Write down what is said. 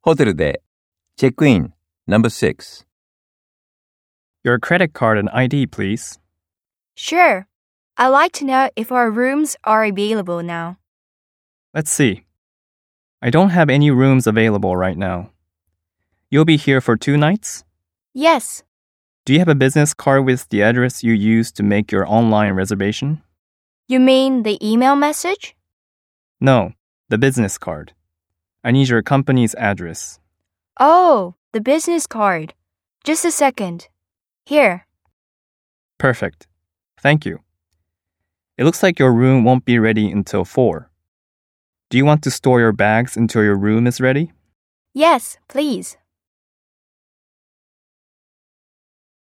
ホテルでチェックイン No.6 Your credit card and ID, please. Sure. I'd like to know if our rooms are available now. Let's see. I don't have any rooms available right now. You'll be here for 2 nights? Yes. Do you have a business card with the address you used to make your online reservation? You mean the email message? No, the business card. I need your company's address. Oh, the business card. Just a second. Here. Perfect. Thank you. It looks like your room won't be ready until 4. Do you want to store your bags until your room is ready? Yes, please.